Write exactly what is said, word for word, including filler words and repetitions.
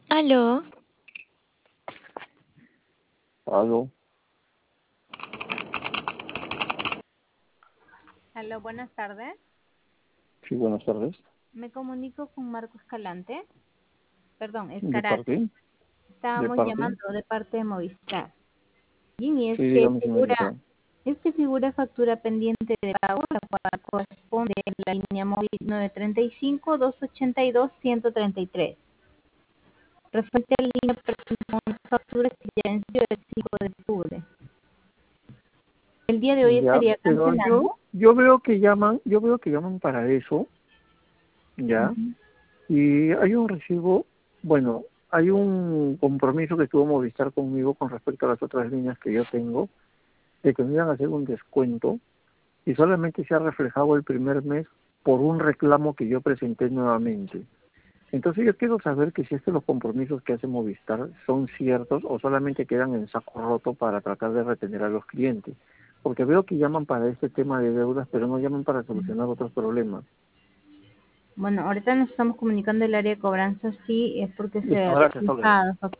Aló. Aló, Aló, buenas tardes. sí, buenas tardes. Me comunico con Marco Escalante. Perdón, ¿De Escarate. parte? ¿De Estábamos parte? llamando de parte de Movistar. Y es Sí, que dígame, figura, señorita. es que figura factura pendiente de pago, la cual corresponde a la línea móvil nueve tres cinco, dos ocho dos, uno cero tres tres. Referente a la línea presentamos una factura que ya venció el cinco de octubre. El día de hoy Ya, estaría pero yo, cancelando. yo veo que llaman, yo veo que llaman para eso, ya, Ujú. y hay un recibo, bueno, hay un compromiso que tuvo Movistar conmigo con respecto a las otras líneas que yo tengo, de que me iban a hacer un descuento, y solamente se ha reflejado el primer mes por un reclamo que yo presenté nuevamente. Entonces yo quiero saber que si es que los compromisos que hace Movistar son ciertos o solamente quedan en saco roto para tratar de retener a los clientes. Porque veo que llaman para este tema de deudas, pero no llaman para solucionar otros problemas. Bueno, ahorita nos estamos comunicando el área de cobranza, sí, es porque se Listo, ha gracias, Olga. reflejado